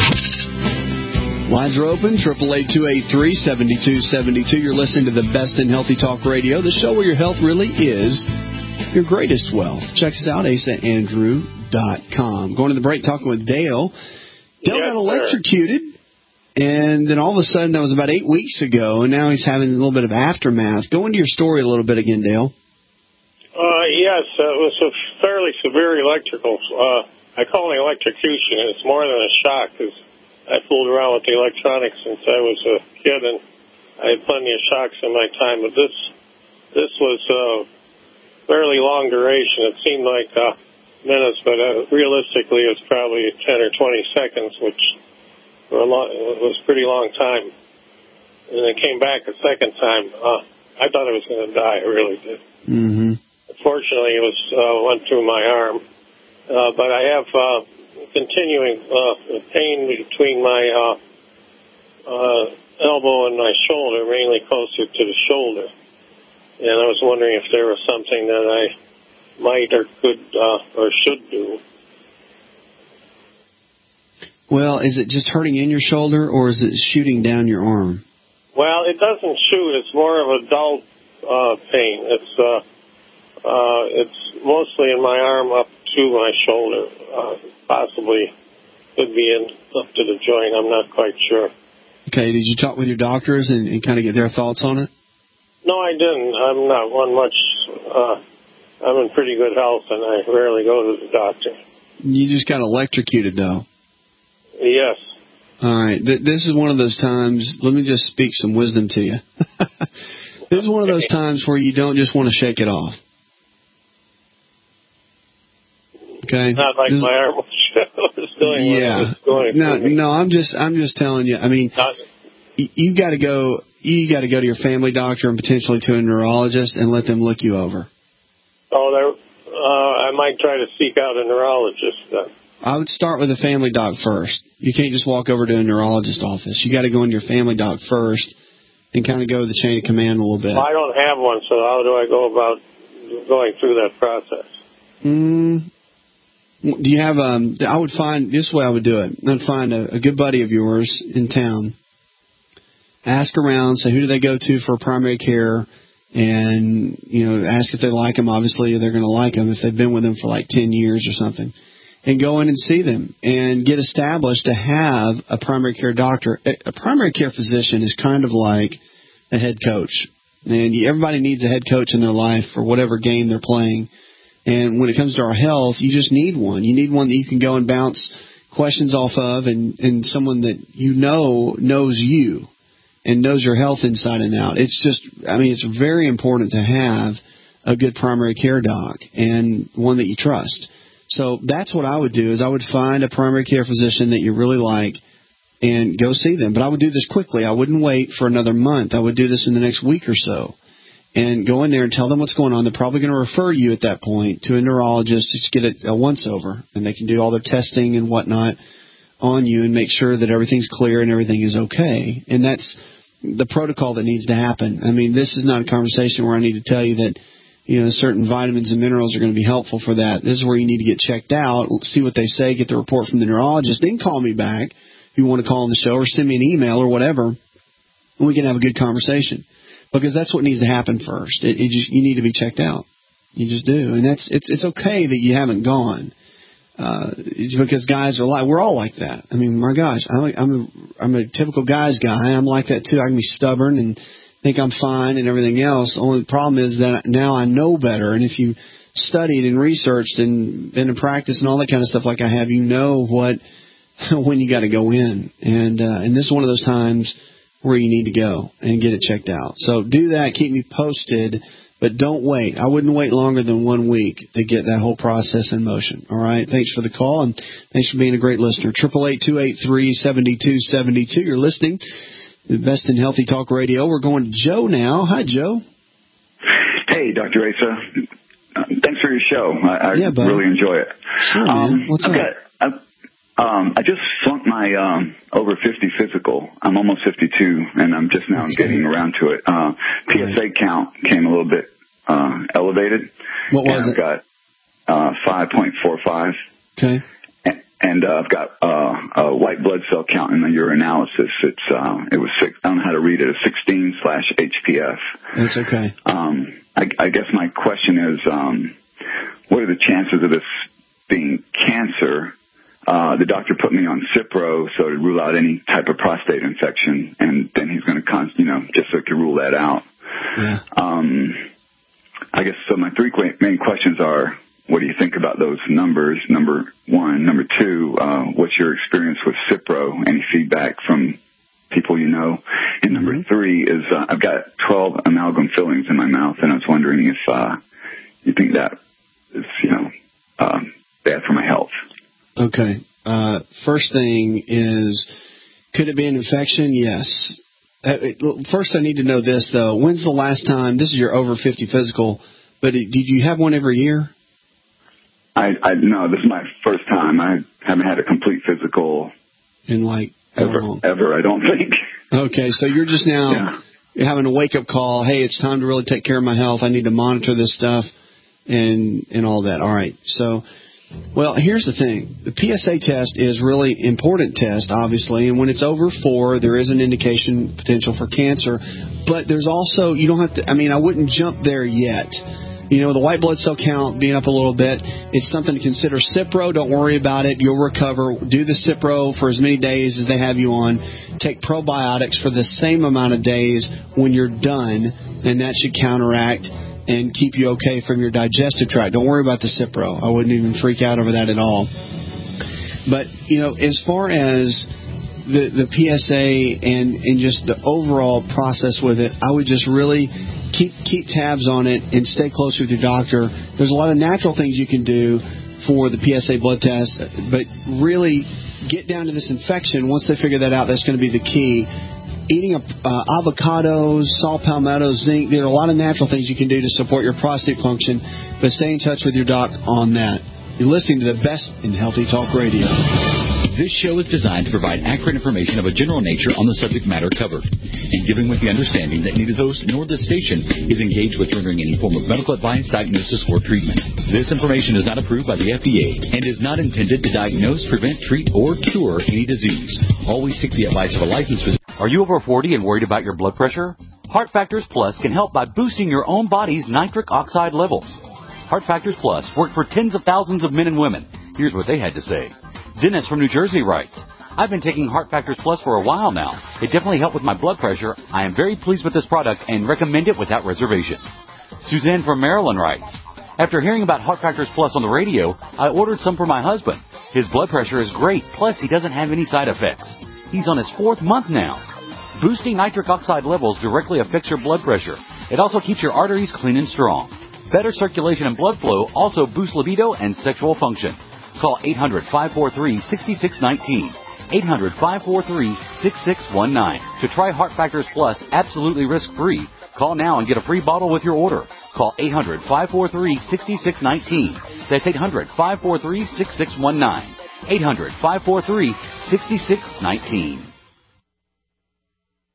Lines are open, eight eight eight, two eight three, seven two seven two. You're listening to the best in Healthy Talk Radio, the show where your health really is your greatest wealth. Check us out, asa andrew dot com. Going to the break, talking with Dale. Dale yes, got electrocuted, sir. And then all of a sudden, that was about eight weeks ago, and now he's having a little bit of aftermath. Go into your story a little bit again, Dale. Uh, yes, uh, it was a fairly severe electrical. Uh, I call it electrocution. It's more than a shock, because I fooled around with the electronics since I was a kid, and I had plenty of shocks in my time. But this this was uh, fairly long duration. It seemed like uh, minutes, but uh, realistically it was probably ten or twenty seconds, which for a long, it was a pretty long time. And it came back a second time. Uh, I thought I was going to die. I really did. Mm-hmm. Fortunately, it was uh, went through my arm, uh, but I have uh, continuing uh, pain between my uh, uh, elbow and my shoulder, mainly closer to the shoulder. And I was wondering if there was something that I might or could uh, or should do. Well, is it just hurting in your shoulder, or is it shooting down your arm? Well, it doesn't shoot. It's more of a dull uh, pain. It's uh, Uh, it's mostly in my arm up to my shoulder. Uh, possibly could be in up to the joint. I'm not quite sure. Okay. Did you talk with your doctors and, and kind of get their thoughts on it? No, I didn't. I'm not one much. Uh, I'm in pretty good health, and I rarely go to the doctor. You just got electrocuted, though. Yes. All right. Th- this is one of those times. Let me just speak some wisdom to you. This is one of those times where you don't just want to shake it off. Okay. Not like this, my arm was doing yeah. what it was going no, through me. no, I'm just, I'm just telling you. I mean, Not, you, you got to go, you got to go to your family doctor and potentially to a neurologist and let them look you over. Oh, there. Uh, I might try to seek out a neurologist then. I would start with a family doc first. You can't just walk over to a neurologist office. You got to go into your family doc first and kind of go the chain of command a little bit. Well, I don't have one, so how do I go about going through that process? Mm. Do you have, um, I would find, this way I would do it. I'd find a, a good buddy of yours in town. Ask around, say who do they go to for primary care, and, you know, ask if they like them. Obviously, they're going to like them if they've been with them for like ten years or something. And go in and see them and get established to have a primary care doctor. A primary care physician is kind of like a head coach. And everybody needs a head coach in their life for whatever game they're playing. And when it comes to our health, you just need one. You need one that you can go and bounce questions off of, and, and someone that you know knows you and knows your health inside and out. It's just, I mean, it's very important to have a good primary care doc and one that you trust. So that's what I would do, is I would find a primary care physician that you really like and go see them. But I would do this quickly. I wouldn't wait for another month. I would do this in the next week or so. And go in there and tell them what's going on. They're probably going to refer you at that point to a neurologist to get a, a once-over. And they can do all their testing and whatnot on you and make sure that everything's clear and everything is okay. And that's the protocol that needs to happen. I mean, this is not a conversation where I need to tell you that, you know, certain vitamins and minerals are going to be helpful for that. This is where you need to get checked out, see what they say, get the report from the neurologist, then call me back if you want to call on the show, or send me an email or whatever, and we can have a good conversation. Because that's what needs to happen first. It, it just, you need to be checked out. You just do. And that's it's it's okay that you haven't gone. Uh, it's because guys are like, we're all like that. I mean, my gosh, I'm a, I'm a, I'm a typical guy's guy. I'm like that too. I can be stubborn and think I'm fine and everything else. Only the problem is that now I know better. And if you studied and researched and been in practice and all that kind of stuff like I have, you know what when you got to go in. And uh, and this is one of those times where you need to go and get it checked out. So do that. Keep me posted. But don't wait. I wouldn't wait longer than one week to get that whole process in motion. All right? Thanks for the call, and thanks for being a great listener. eight eight eight, two eight three, seven two seven two. You're listening to the Best in Healthy Talk Radio. We're going to Joe now. Hi, Joe. Hey, Doctor Asa. Uh, thanks for your show. I, I yeah, really enjoy it. Sure, man. Um, What's I've up? Got, I've, um, I just flunked my um, over fifty physical. I'm almost fifty-two, and I'm just now getting around to it. Uh, P S A right. count came a little bit uh, elevated. What was and it? I've got uh, five point four five. Okay. And, and uh, I've got uh, a white blood cell count in the urinalysis. It's uh, it was six, I don't know how to read it. It's sixteen slash H P F. That's okay. Um, I, I guess my question is, um, what are the chances of this being cancer? Uh, the doctor put me on Cipro so to rule out any type of prostate infection, and then he's going to, con- you know, just so he can rule that out. Yeah. Um, I guess so. My three main questions are: what do you think about those numbers? Number one. Number two, uh, what's your experience with Cipro? Any feedback from people you know? And number mm-hmm. three is uh, I've got twelve amalgam fillings in my mouth, and I was wondering if uh, you think that is, you know, uh, bad for my health. Okay. Uh, first thing is, could it be an infection? Yes. Uh, first, I need to know this, though. When's the last time, this is your over fifty physical, but did you have one every year? I, I no, this is my first time. I haven't had a complete physical in like ever, long? ever, I don't think. Okay, so you're just now yeah. you're having a wake-up call. Hey, it's time to really take care of my health. I need to monitor this stuff and and all that. All right, so... Well, here's the thing. The P S A test is really important test, obviously, and when it's over four, there is an indication potential for cancer. But there's also, you don't have to, I mean, I wouldn't jump there yet. You know, the white blood cell count being up a little bit, it's something to consider. Cipro, don't worry about it. You'll recover. Do the Cipro for as many days as they have you on. Take probiotics for the same amount of days when you're done, and that should counteract and keep you okay from your digestive tract. Don't worry about the Cipro. I wouldn't even freak out over that at all. But, you know, as far as the the P S A and, and just the overall process with it, I would just really keep keep tabs on it and stay close with your doctor. There's a lot of natural things you can do for the P S A blood test, but really get down to this infection. Once they figure that out, that's going to be the key. Eating uh, avocados, saw palmetto, zinc, there are a lot of natural things you can do to support your prostate function, but stay in touch with your doc on that. You're listening to the Best in Healthy Talk Radio. This show is designed to provide accurate information of a general nature on the subject matter covered, and given with the understanding that neither host nor this station is engaged with rendering any form of medical advice, diagnosis, or treatment. This information is not approved by the F D A and is not intended to diagnose, prevent, treat, or cure any disease. Always seek the advice of a licensed physician. Are you over forty and worried about your blood pressure? Heart Factors Plus can help by boosting your own body's nitric oxide levels. Heart Factors Plus worked for tens of thousands of men and women. Here's what they had to say. Dennis from New Jersey writes, I've been taking Heart Factors Plus for a while now. It definitely helped with my blood pressure. I am very pleased with this product and recommend it without reservation. Suzanne from Maryland writes, after hearing about Heart Factors Plus on the radio, I ordered some for my husband. His blood pressure is great, plus he doesn't have any side effects. He's on his fourth month now. Boosting nitric oxide levels directly affects your blood pressure. It also keeps your arteries clean and strong. Better circulation and blood flow also boosts libido and sexual function. Call eight hundred, five four three, six six one nine. eight hundred, five four three, six six one nine. To try Heart Factors Plus absolutely risk-free, call now and get a free bottle with your order. Call eight hundred, five four three, six six one nine. That's eight hundred, five four three, six six one nine. eight hundred, five four three, six six one nine.